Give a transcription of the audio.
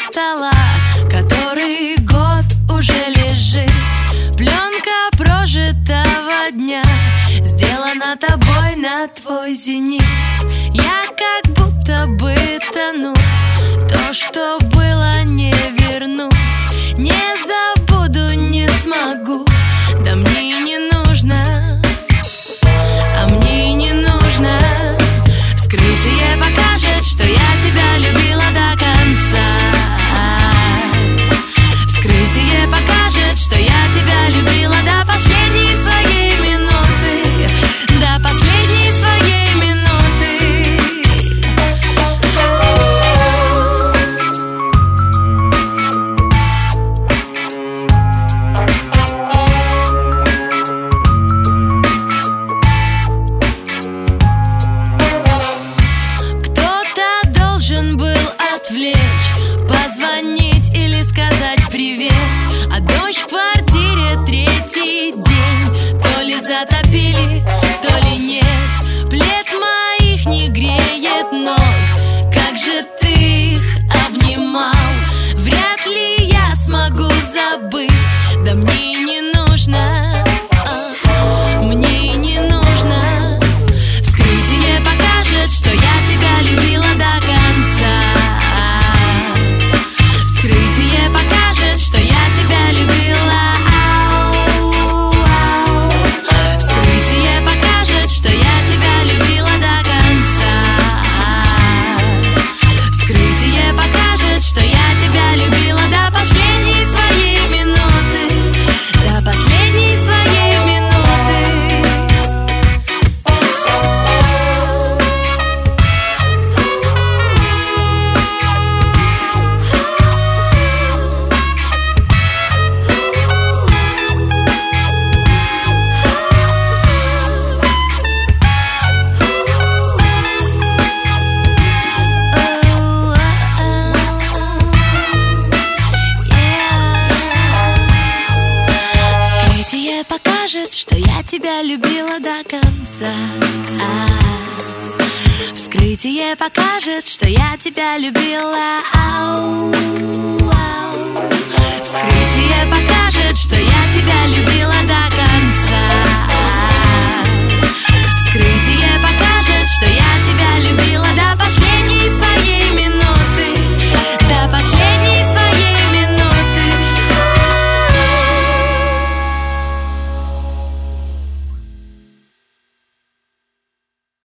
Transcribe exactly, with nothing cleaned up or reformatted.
стола, который год уже лежит. Пленка прожитого дня сделана тобой на твой зенит. Я как будто бы тону, то, что было, не вернуть. Не забуду, не смогу, да мне и не нужно, а мне и не нужно. Вскрытие покажет, что я тебя любила до конца. Вскрытие покажет, что я тебя любила до последней своей минуты, до последней своей минуты. Кто-то должен был отвлечь, позвонить или сказать привет. А дождь в квартире третий день, то ли затопили, то ли нет. Плед моих не греет ног, как же ты их обнимал. Вряд ли я смогу забыть, да мне и не нужно, а, мне и не нужно. Вскрытие покажет, что я тебя любила до конца. Вскрытие покажет, что я тебя любила. Ау, ау. Вскрытие покажет, что я тебя любила до конца. Вскрытие покажет, что я тебя любила до последней своей минуты, до последней своей минуты. Вскрытие покажет, что я тебя любила до конца. Вскрытие покажет, что я тебя любила. Ау, ау. Вскрытие покажет, что я тебя любила.